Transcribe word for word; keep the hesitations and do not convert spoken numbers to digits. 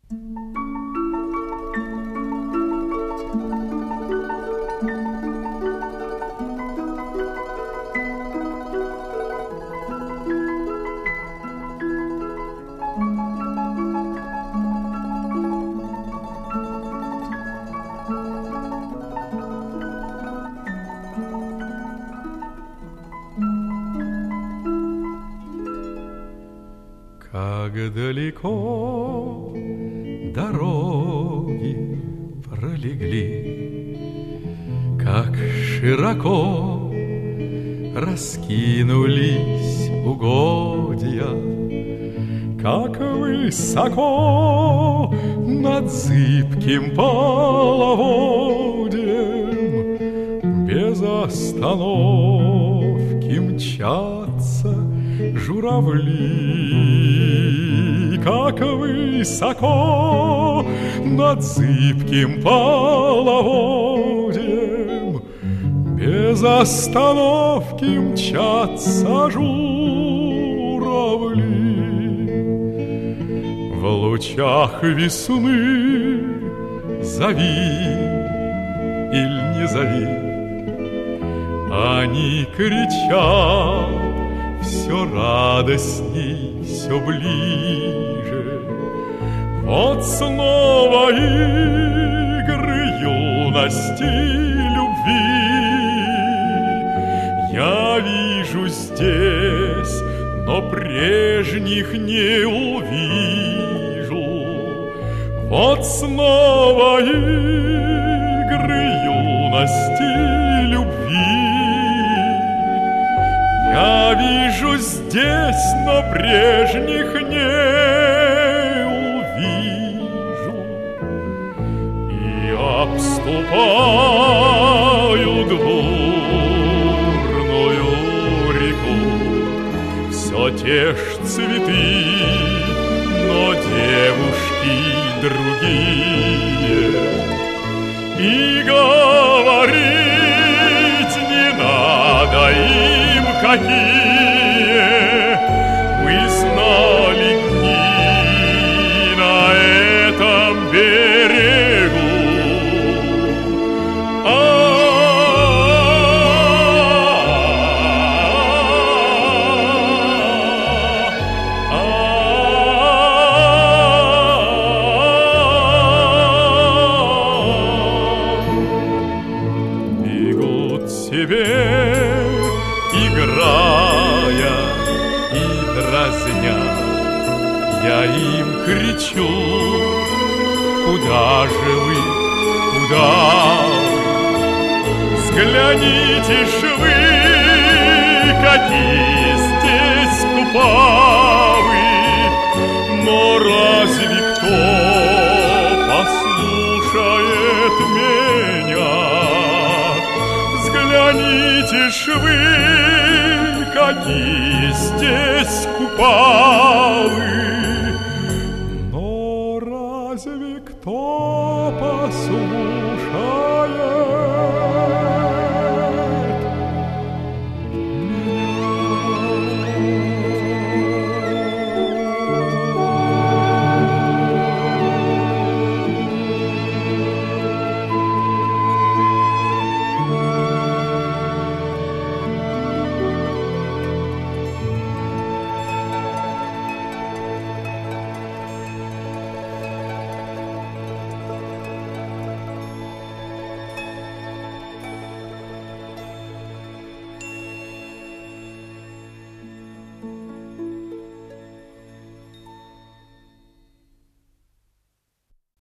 Как далеко дороги пролегли, как широко раскинулись угодья, как высоко над зыбким половодьем без остановки мчатся журавли, как высоко над зыбким половодьем без остановки мчатся журавли. В лучах весны зови или не зови, они кричат все радостней, все ближе. Вот снова игры юности, любви. Я вижу здесь, но прежних не увижу. Вот снова игры юности, любви. Я вижу здесь, но прежних не увижу. И обступаю дворную реку, все те ж цветы, но девушки другие. И говорить не надо им, какие мы знали дни на этом берегу. Бегут себе, играя и дразня, я им кричу: куда же вы, куда? Взгляните ж вы, какие здесь купавы. Но разве кто послушает меня? Взгляните ж вы, какие здесь купавы. Но разве кто послушает?